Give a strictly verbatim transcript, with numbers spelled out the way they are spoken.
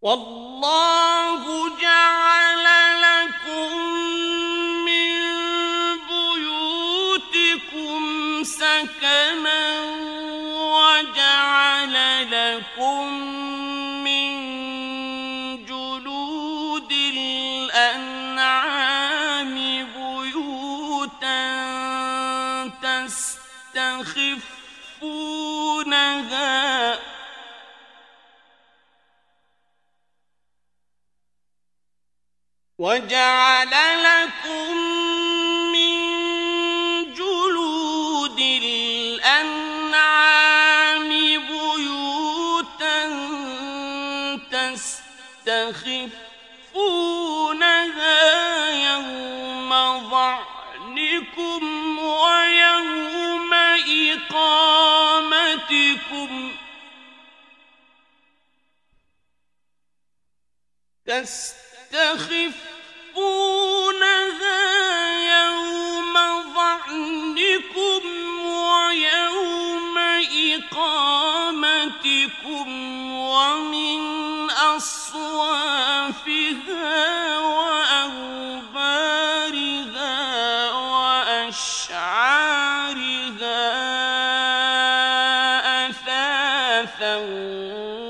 والله جعل لكم من بيوتكم سكنا وجعل لكم من جلود الأنعام بيوتا تستخفونها وجعل لكم من جلود الأنعام بيوتا تستخفونها يوم ظعنكم ويوم إقامتكم تستخفونها يوم ظعنكم ويوم إقامتكم ومن أصوافها وأوبارها وأشعارها أثاثا